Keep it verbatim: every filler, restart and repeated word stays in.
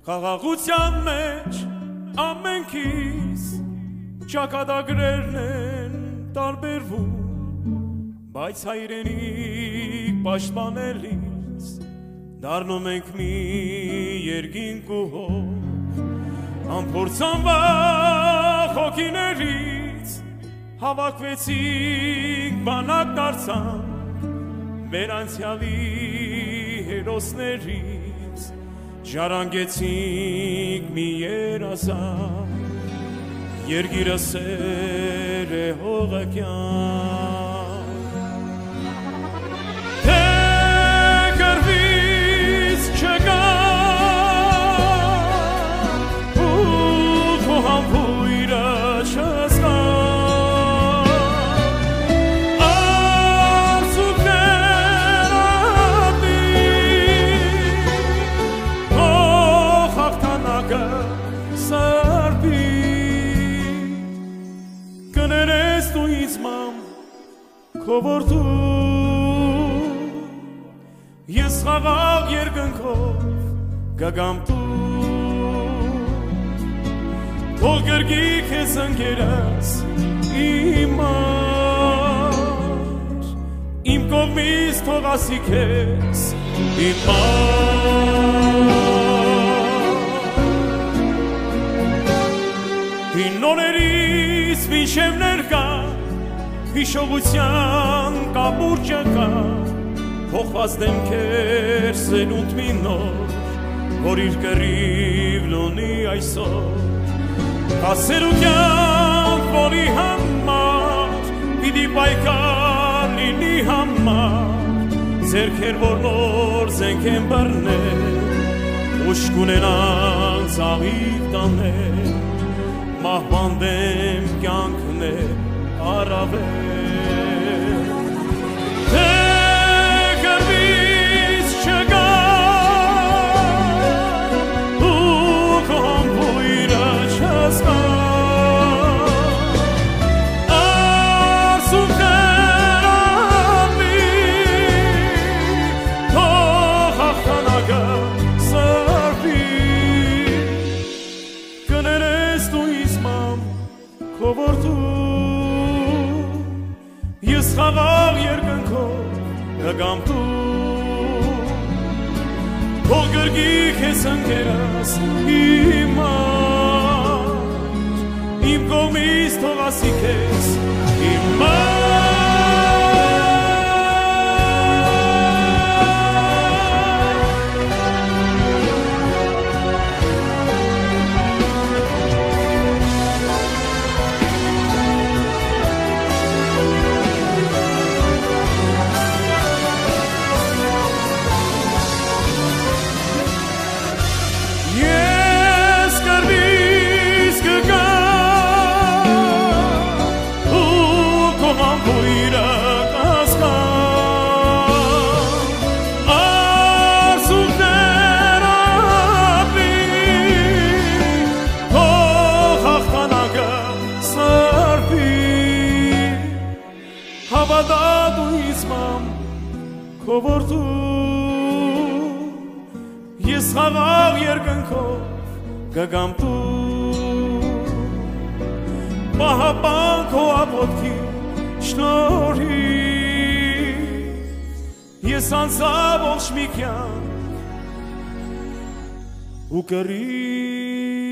Խաղաղության մեջ ամենքիս ճակատագրերն են տարբերվում, բայց հայրենիք պաշտպանելիս դառնում ենք մի երկինք ու հող, անփորձանված հոգիներից հավաքվեցինք, բանակ դարձանք մեր անցյալի հերոսներից, ժառանգեցինք մի երազանք, երկիրը սեր է հողակյան, թե կրվից չկա ու քո համբույրը չզգա, Քովորտու ես խաղաղ երկնքով գգամ տու, թող գրգի քեզ ընկերած իմ մար, իմ կողմից թող ասի քեզ իմ մար, հին օրերից մինչև ներկա հիշողության կապուրջը կա, փոխված դեմքեր սերունդ մի նոր, որ իր կռիվ լունի այսօր, կասերուկյան որի համար, պիտի պայքար լինի համար, ձերքեր որ նոր զենք են բռնել, ուշք ունենան ծաղիկ տանել, մահվան դեմ կյանքներ առավել, թե կրվից չկա ու քո համբույրը չզգա, արցունքներ ապի, թող հաղթանակը սրբի, կներես դու ինձ մամ քովորտու, ես խաղաղ երկնքով գգամ տու, թող գրգի քեզ ընկերած իմ մար, իմ կողմից թող ասի քեզ իմ մար, քովորտու ես խաղաղ երկնքով գգամ տու, պահապան քո աղոթքի շնորհիվ ես անցա ողջ մի կյանք ու կռիվ